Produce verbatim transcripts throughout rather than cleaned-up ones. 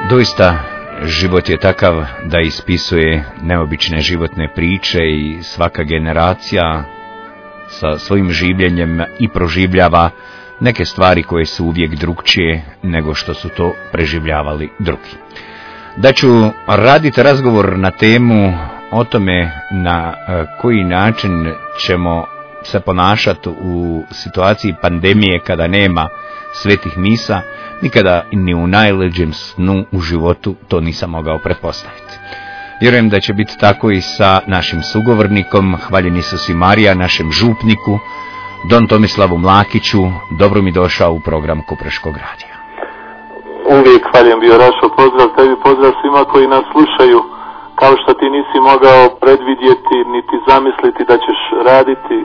Doista, život je takav da ispisuje neobične životne priče i svaka generacija sa svojim življenjem i proživljava neke stvari koje su uvijek drugčije nego što su to preživljavali drugi. Da ću raditi razgovor na temu o tome na koji način ćemo se ponašati u situaciji pandemije kada nema svetih misa, nikada ni u najleđem snu u životu to nisam mogao pretpostaviti. Vjerujem da će biti tako i sa našim sugovornikom, hvaljen Isus i Marija, našem župniku, don Tomislavu Mlakiću. Dobro mi došao u program Kupreškog radija. Uvijek hvaljen bio Rašo, pozdrav tebi, pozdrav svima koji nas slušaju. Kao što ti nisi mogao predvidjeti niti zamisliti da ćeš raditi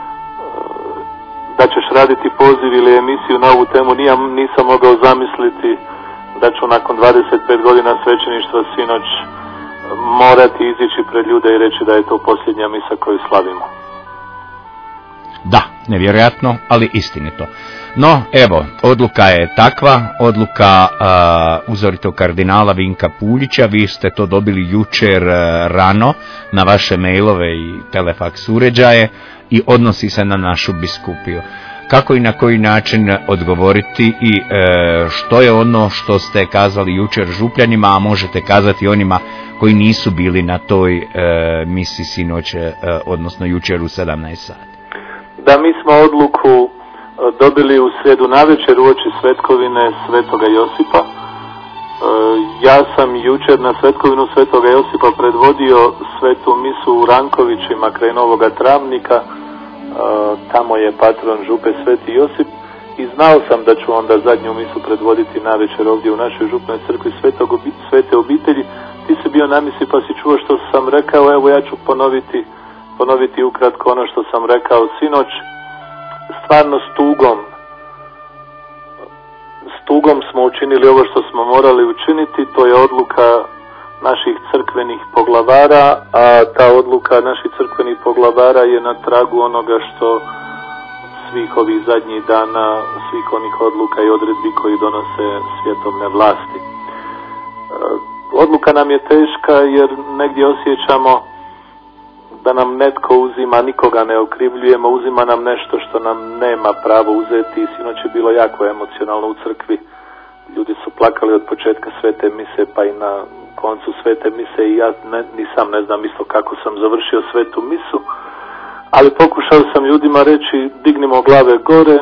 da ćeš raditi poziv ili emisiju na ovu temu, nijam, nisam mogao zamisliti da ću nakon dvadeset pet godina svećeništva sinoć morati izići pred ljude i reći da je to posljednja misa koju slavimo. Da, nevjerojatno, ali istinito. No, evo, odluka je takva, odluka uh, uzoritog kardinala Vinka Puljića. Vi ste to dobili jučer uh, rano na vaše mailove i telefaks uređaje i odnosi se na našu biskupiju. Kako i na koji način odgovoriti i e, što je ono što ste kazali jučer župljanima, a možete kazati onima koji nisu bili na toj e, misi sinoć, e, odnosno jučer u sedamnaest sati? Da, mi smo odluku dobili u srijedu navečer uoči svetkovine Svetoga Josipa. E, ja sam jučer na svetkovinu Svetoga Josipa predvodio svetu misu u Rankovićima kraj Novoga Travnika. Uh, tamo je patron župe Sveti Josip i znao sam da ću onda zadnju misu predvoditi navečer ovdje u našoj župnoj crkvi Svetog obi, Svete obitelji. Ti si bio na misi pa si čuo što sam rekao, evo ja ću ponoviti, ponoviti ukratko ono što sam rekao sinoć. Stvarno s tugom, s tugom smo učinili ovo što smo morali učiniti, to je odluka naših crkvenih poglavara, a ta odluka naših crkvenih poglavara je na tragu onoga što svih ovih zadnjih dana, svih onih odluka i odredbi koji donose svjetovne vlasti. Odluka nam je teška jer negdje osjećamo da nam netko uzima, nikoga ne okrivljujemo, uzima nam nešto što nam nema pravo uzeti i sinoć je bilo jako emocionalno u crkvi. Ljudi su plakali od početka svete mise pa i na koncu svete mise i ja ne, nisam ne znam isto kako sam završio svetu misu, ali pokušao sam ljudima reći dignimo glave gore,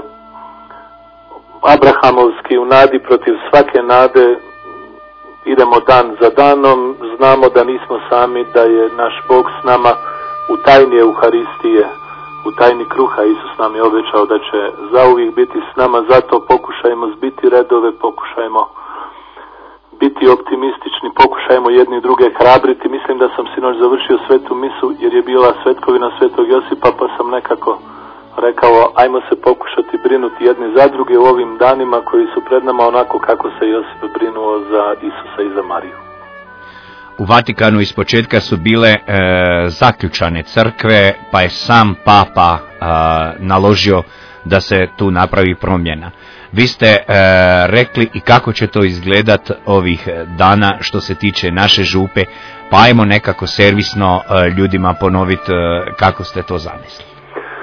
abrahamovski u nadi protiv svake nade, idemo dan za danom, znamo da nismo sami, da je naš Bog s nama u tajni Euharistije, u tajni kruha. Isus nam je obećao da će zauvijek biti s nama, zato pokušajmo zbiti redove, pokušajmo biti optimistični, pokušajmo jedni druge hrabriti. Mislim da sam sinoć završio svetu misu jer je bila svetkovina Svetog Josipa, pa sam nekako rekao ajmo se pokušati brinuti jedni za druge u ovim danima koji su pred nama, onako kako se Josip brinuo za Isusa i za Mariju. U Vatikanu ispočetka su bile e, zaključane crkve, pa je sam Papa e, naložio da se tu napravi promjena. Vi ste e, rekli i kako će to izgledat ovih dana što se tiče naše župe, pa ajmo nekako servisno e, ljudima ponoviti e, kako ste to zamislili.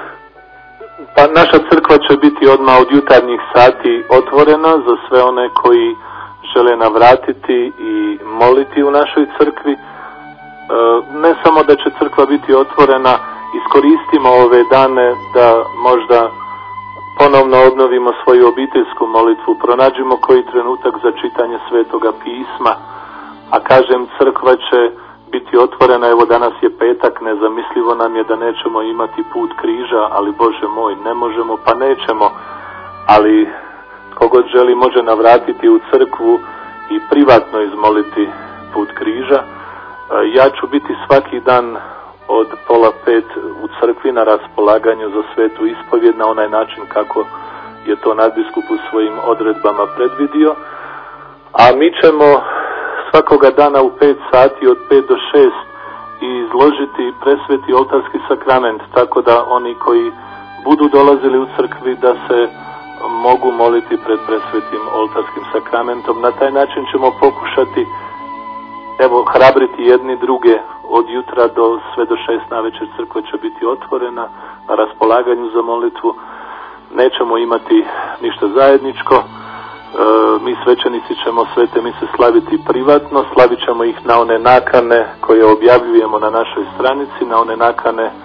Pa naša crkva će biti odmah od jutarnjih sati otvorena za sve one koji žele navratiti i moliti u našoj crkvi. E, ne samo da će crkva biti otvorena, iskoristimo ove dane da možda ponovno obnovimo svoju obiteljsku molitvu, pronađimo koji trenutak za čitanje Svetoga pisma, a kažem crkva će biti otvorena, evo danas je petak, nezamislivo nam je da nećemo imati put križa, ali Bože moj, ne možemo pa nećemo, ali kogod želi može navratiti u crkvu i privatno izmoliti put križa. Ja ću biti svaki dan od pola pet u crkvi na raspolaganju za svetu ispovjed na onaj način kako je to nadbiskup u svojim odredbama predvidio, a mi ćemo svakoga dana u pet sati od pet do šest izložiti presveti oltarski sakrament, tako da oni koji budu dolazili u crkvi da se mogu moliti pred presvetim oltarskim sakramentom. Na taj način ćemo pokušati evo hrabriti jedni druge. Od jutra do sve do šest navečer crkva će biti otvorena na raspolaganju za molitvu. Nećemo imati ništa zajedničko. E, mi svećenici ćemo svete mise slaviti privatno, slavit ćemo ih na one nakane koje objavljujemo na našoj stranici, na one nakane e,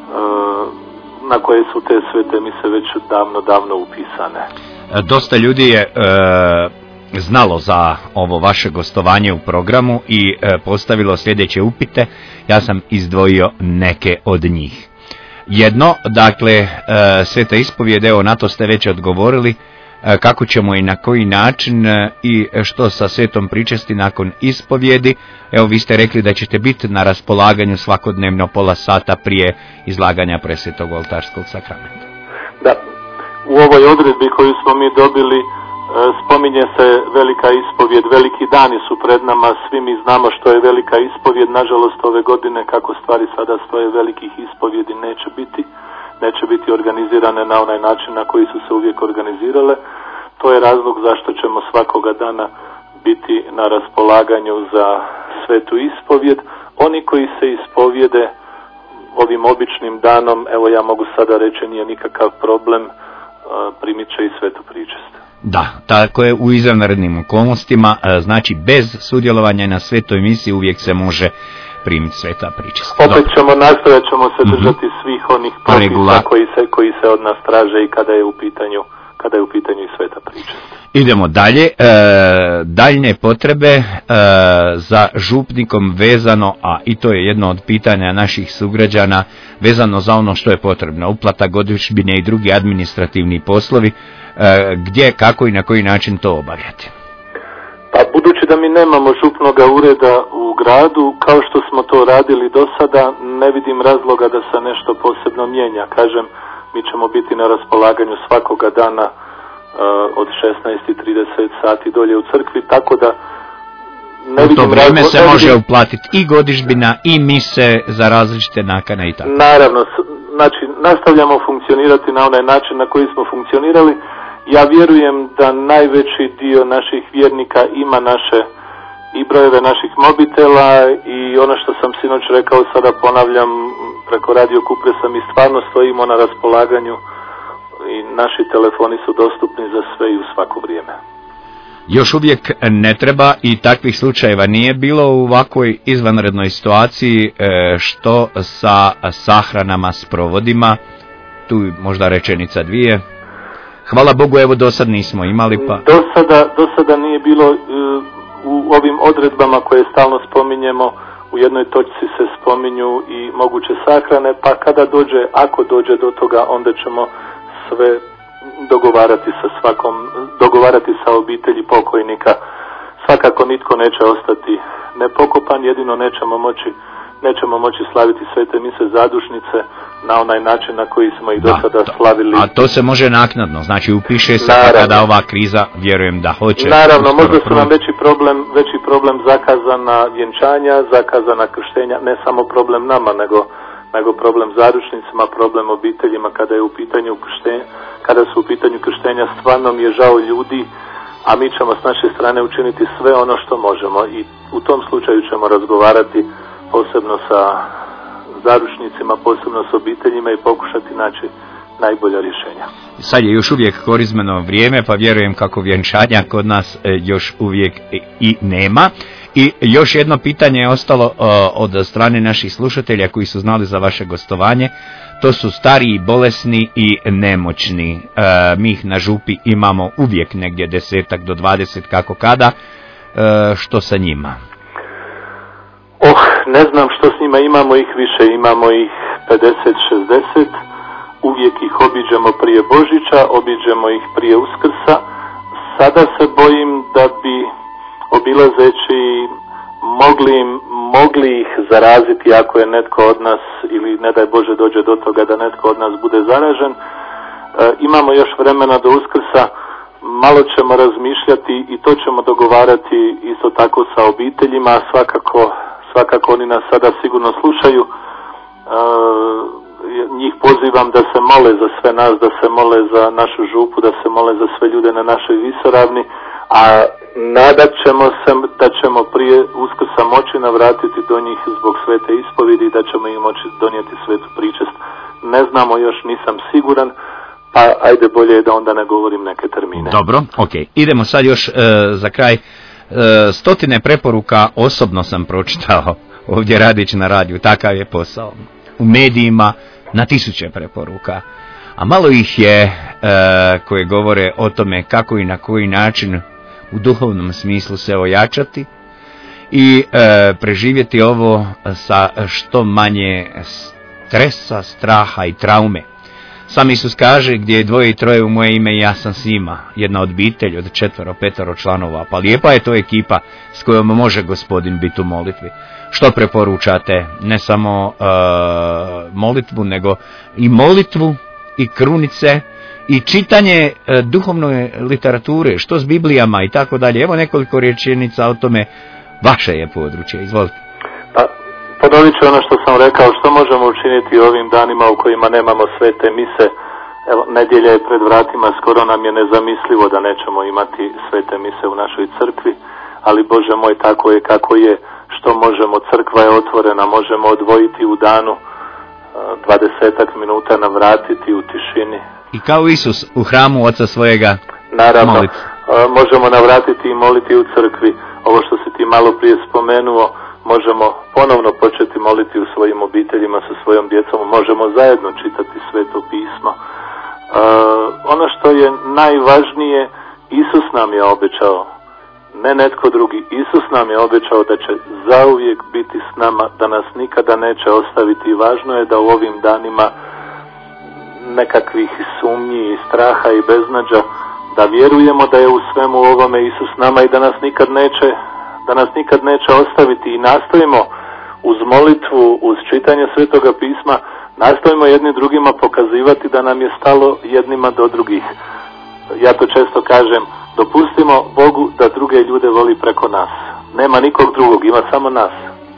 na koje su te svete mise već davno, davno upisane. Dosta ljudi je e, znalo za ovo vaše gostovanje u programu i e, postavilo sljedeće upite. Ja sam izdvojio neke od njih. Jedno, dakle, e, sveta ispovijed, evo na to ste već odgovorili, e, kako ćemo i na koji način e, i što sa svetom pričesti nakon ispovijedi. Evo vi ste rekli da ćete biti na raspolaganju svakodnevno pola sata prije izlaganja presvetog oltarskog sakramenta. Da, u ovoj odredbi koju smo mi dobili e, spominje se velika ispovijed, veliki dani su pred nama, svi mi znamo što je velika ispovijed. Nažalost ove godine kako stvari sada stoje, velikih ispovjedi neće biti, neće biti organizirane na onaj način na koji su se uvijek organizirale. To je razlog zašto ćemo svakoga dana biti na raspolaganju za svetu ispovijed. Oni koji se ispovijede ovim običnim danom, evo ja mogu sada reći, nije nikakav problem, primit će i svetu pričest. Da, tako je u izvanrednim okolnostima, znači bez sudjelovanja na svetoj misi uvijek se može primiti sveta pričest. Opet ćemo nastojat ćemo se držati mm-hmm. svih onih propisa koji se, koji se od nas traže i kada je u pitanju, kada je u pitanju i sveta pričest. Idemo dalje, e, daljne potrebe e, za župnikom vezano, a i to je jedno od pitanja naših sugrađana, vezano za ono što je potrebno, uplata godišnjine i drugi administrativni poslovi, e, gdje, kako i na koji način to obavljati? Pa budući da mi nemamo župnoga ureda u gradu, kao što smo to radili do sada, ne vidim razloga da se nešto posebno mijenja. Kažem, mi ćemo biti na raspolaganju svakoga dana od šesnaest i trideset sati dolje u crkvi, tako da ne vidim. U to vrijeme razlo... se može uplatiti i godišnjina i mise za različite nakane i tako. Naravno, znači nastavljamo funkcionirati na onaj način na koji smo funkcionirali. Ja vjerujem da najveći dio naših vjernika ima naše i brojeve naših mobitela i ono što sam sinoć rekao sada ponavljam preko Radio Kupresa, mi stvarno stojimo na raspolaganju i naši telefoni su dostupni za sve i u svako vrijeme. Još uvijek ne treba i takvih slučajeva nije bilo u ovakvoj izvanrednoj situaciji. Što sa sahranama, s provodima? Tu možda rečenica dvije. Hvala Bogu, evo do sad nismo imali pa... Do sada, do sada nije bilo u ovim odredbama koje stalno spominjemo, u jednoj točci se spominju i moguće sahrane, pa kada dođe, ako dođe do toga, onda ćemo sve dogovarati sa svakom, dogovarati sa obitelji pokojnika. Svakako nitko neće ostati nepokopan, jedino nećemo moći, nećemo moći slaviti svete mise zadušnice na onaj način na koji smo ih do sada slavili. A to se može naknadno, znači upiše se kada ova kriza, vjerujem da hoće. Naravno, možda su nam veći problem, veći problem zakazana vjenčanja, zakazana krštenja, ne samo problem nama, nego nego problem zaručnicima, problem obiteljima kada je u pitanju krštenja, kada su u pitanju krštenja, stvarno mi je žao ljudi, a mi ćemo s naše strane učiniti sve ono što možemo i u tom slučaju ćemo razgovarati posebno sa zaručnicima, posebno s obiteljima i pokušati naći najbolja rješenja. Sad je još uvijek korizmeno vrijeme, pa vjerujem kako vjenčanja kod nas još uvijek i nema. I još jedno pitanje je ostalo uh, od strane naših slušatelja koji su znali za vaše gostovanje. To su stariji, bolesni i nemoćni. Uh, mi ih na župi imamo uvijek negdje desetak do dvadeset kako kada. Uh, što sa njima? Oh, ne znam što s njima, imamo ih više, imamo ih pedeset šezdeset. Uvijek ih obiđemo prije Božića, obiđemo ih prije Uskrsa. Sada se bojim da bi obilazeći mogli, mogli ih zaraziti ako je netko od nas, ili ne daj Bože dođe do toga da netko od nas bude zaražen. E, imamo još vremena do Uskrsa, malo ćemo razmišljati i to ćemo dogovarati isto tako sa obiteljima, svakako, svakako oni nas sada sigurno slušaju. E, njih pozivam da se mole za sve nas, da se mole za našu župu, da se mole za sve ljude na našoj visoravni, a nadat ćemo se da ćemo prije Uskrsa moći navratiti do njih zbog svete ispovidi i da ćemo im moći donijeti svetu pričest. Ne znamo još, nisam siguran, pa ajde bolje je da onda ne govorim neke termine. Dobro, ok. Idemo sad još e, za kraj. E, stotine preporuka osobno sam pročitao ovdje radići na radiju, takav je posao. U medijima na tisuće preporuka, a malo ih je e, koje govore o tome kako i na koji način u duhovnom smislu se ojačati i e, preživjeti ovo sa što manje stresa, straha i traume. Sam Isus kaže, gdje je dvoje i troje u moje ime, ja sam s njima. Jedna obitelj od četvero, petero članova. Pa lijepa je to ekipa s kojom može Gospodin biti u molitvi. Što preporučate? Ne samo uh, molitvu, nego i molitvu, i krunice, i čitanje uh, duhovne literature, što s Biblijama i tako dalje. Evo nekoliko rečenica o tome. Vaše je područje, izvolite. Pa, ponovit ću ono što sam rekao, što možemo učiniti ovim danima u kojima nemamo svete mise. Evo, nedjelja je pred vratima, skoro nam je nezamislivo da nećemo imati svete mise u našoj crkvi, ali Bože moj, tako je kako je. Što možemo, crkva je otvorena, možemo odvojiti u danu dvadesetak minuta, navratiti u tišini. I kao Isus u hramu oca svojega naravno, moliti. Možemo navratiti i moliti u crkvi. Ovo što si ti malo prije spomenuo, možemo ponovno početi moliti u svojim obiteljima sa svojom djecom, možemo zajedno čitati sveto pismo. Uh, ono što je najvažnije, Isus nam je obećao, ne netko drugi, Isus nam je obećao da će zauvijek biti s nama, da nas nikada neće ostaviti, i važno je da u ovim danima nekakvih sumnji i straha i beznađa, da vjerujemo da je u svemu ovome Isus s nama i da nas nikad neće da nas nikad neće ostaviti, i nastojimo uz molitvu, uz čitanje Svetoga pisma, nastojimo jedni drugima pokazivati da nam je stalo jednima do drugih. Ja to često kažem, dopustimo Bogu da druge ljude voli preko nas. Nema nikog drugog, ima samo nas.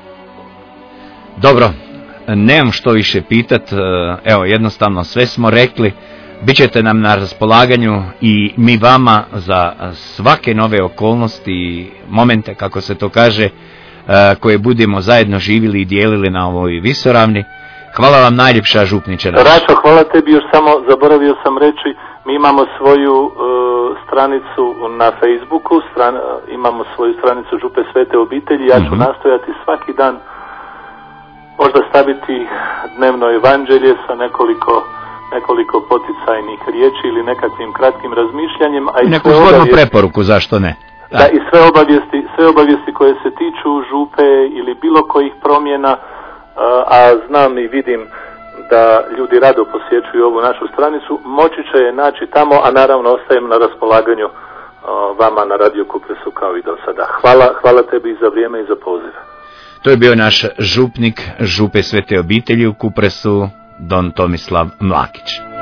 Dobro, nemam što više pitat, evo jednostavno sve smo rekli. Bićete nam na raspolaganju i mi vama za svake nove okolnosti i momente, kako se to kaže, koje budemo zajedno živjeli i dijelili na ovoj visoravni. Hvala vam najljepša, župniče naš. Rašo, hvala tebi, još samo zaboravio sam reći, mi imamo svoju uh, stranicu na Facebooku, stran, imamo svoju stranicu Župe Svete obitelji, ja ću mm-hmm. nastojati svaki dan možda staviti dnevno evanđelje sa nekoliko nekoliko poticajnih riječi ili nekakvim kratkim razmišljanjem, a i neku zgodnu preporuku, zašto ne? Da. Da, i sve obavijesti, sve obavijesti koje se tiču župe ili bilo kojih promjena, a znam i vidim da ljudi rado posjećuju ovu našu stranicu, moći će je naći tamo, a naravno ostajem na raspolaganju vama na Radio Kupresu kao i do sada. Hvala, hvala tebi i za vrijeme i za poziv. To je bio naš župnik Župe Svete obitelji u Kupresu, don Tomislav Mlakić.